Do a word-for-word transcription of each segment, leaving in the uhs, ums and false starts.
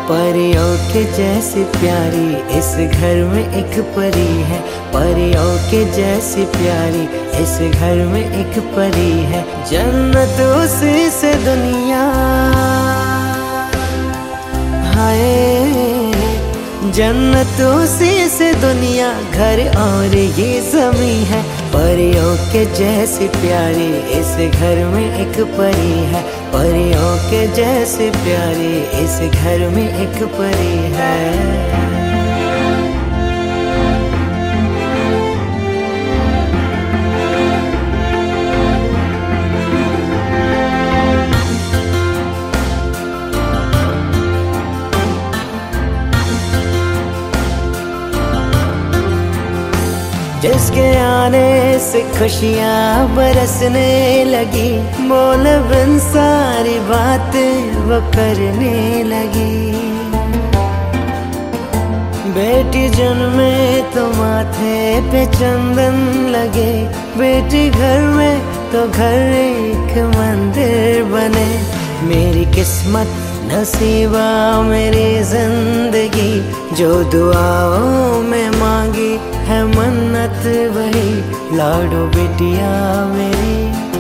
परियों के जैसी प्यारी इस घर में एक परी है। परियों के जैसी प्यारी इस घर में एक परी है। जन्नत उसी से दुनिया, हाय जन्नत उसी से दुनिया, घर और ये ज़मीं है। परियों के जैसी प्यारी इस घर में एक परी है। परियों के जैसी प्यारी इस घर में एक परी है। जिसके आने से खुशियाँ बरसने लगी, बोल बिन सारी बातें वो करने लगी। बेटी जन्मे तो माथे पे चंदन लगे, बेटी घर में तो घर एक मंदिर बने। मेरी किस्मत नसीबा मेरी जिंदगी, जो दुआओं में मांगी है मन्नत वही। लाडो बिटिया मेरी,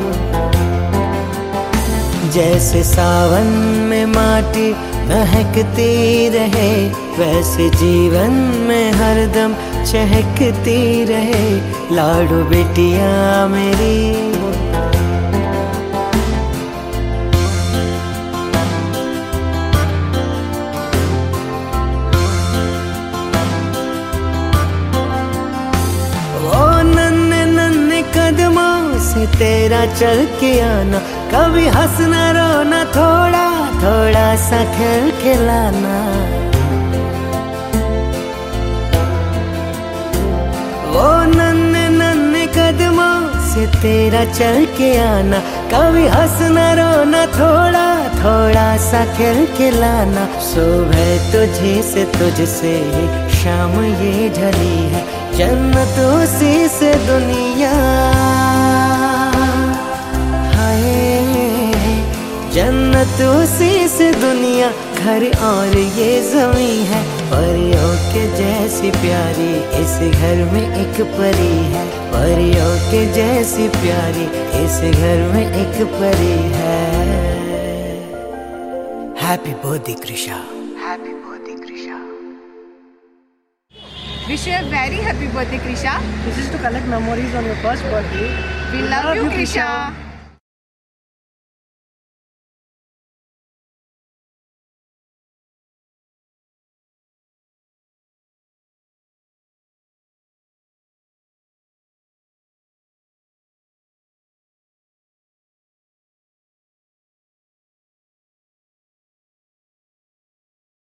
जैसे सावन में माटी महकती रहे, वैसे जीवन में हरदम चहकती रहे। लाडो बिटिया मेरी, कदमों से तेरा चल के आना, कभी हंसना रोना, थोड़ा थोड़ा सा खेल खिलाना। वो नन्हे नन्हे कदमों से तेरा चल के आना, कभी हंसना रोना, थोड़ा थोड़ा सा खेल खिलाना। सुबह तुझे से तुझसे शाम ये ढली है, जन्नत उसी से दुनिया, हाय जन्नत उसी से दुनिया, घर और ये ज़मीं है। परियों के जैसी प्यारी इस घर में एक परी है। परियों के जैसी प्यारी इस घर में एक परी है। Happy birthday Krisha. Happy birthday Krisha. Wish you a very happy birthday, Krisha. This is to collect memories on your first birthday. We love, love you, Krisha. Krisha.